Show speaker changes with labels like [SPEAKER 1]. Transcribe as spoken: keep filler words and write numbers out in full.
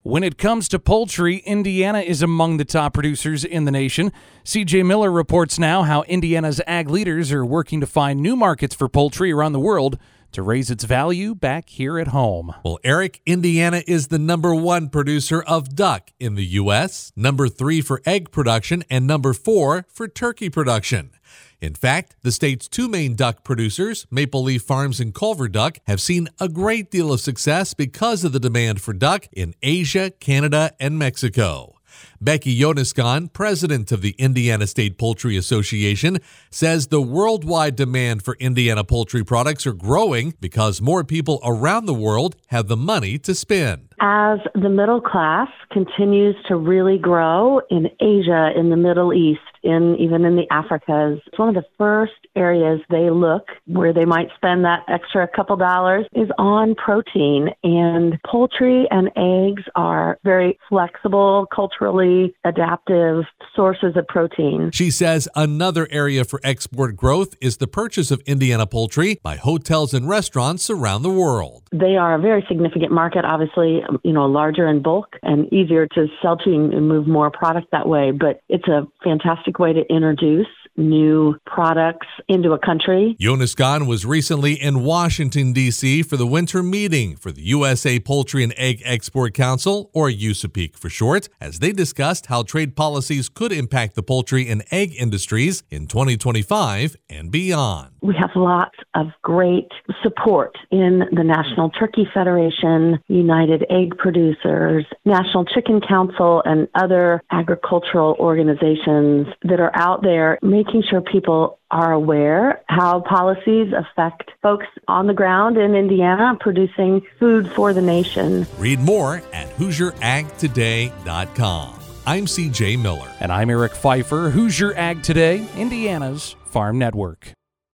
[SPEAKER 1] When it comes to poultry, Indiana is among the top producers in the nation. C J Miller reports now how Indiana's ag leaders are working to find new markets for poultry around the world to raise its value back here at home.
[SPEAKER 2] Well, Eric, Indiana is the number one producer of duck in the U S, number three for egg production, and number four for turkey production. In fact, the state's two main duck producers, Maple Leaf Farms and Culver Duck, have seen a great deal of success because of the demand for duck in Asia, Canada, and Mexico. Becky Yoniskan, president of the Indiana State Poultry Association, says the worldwide demand for Indiana poultry products are growing because more people around the world have the money to spend.
[SPEAKER 3] As the middle class continues to really grow in Asia, in the Middle East, in even in the Africas, it's one of the first areas they look where they might spend that extra couple dollars is on protein. And poultry and eggs are very flexible, culturally adaptive sources of protein.
[SPEAKER 2] She says another area for export growth is the purchase of Indiana poultry by hotels and restaurants around the world.
[SPEAKER 3] They are a very significant market, obviously, you know, larger in bulk and easier to sell to and move more product that way. But it's a fantastic way to introduce new products into a country.
[SPEAKER 2] Yoniskan was recently in Washington, D C for the winter meeting for the U S A Poultry and Egg Export Council, or U S A P E C for short, as they discussed how trade policies could impact the poultry and egg industries in twenty twenty-five and beyond.
[SPEAKER 3] We have lots of great support in the National Turkey Federation, United Egg Producers, National Chicken Council, and other agricultural organizations that are out there making sure people are aware how policies affect folks on the ground in Indiana producing food for the nation.
[SPEAKER 2] Read more at Hoosier Ag Today dot com. I'm C J Miller.
[SPEAKER 1] And I'm Eric Pfeiffer, Hoosier Ag Today, Indiana's Farm Network.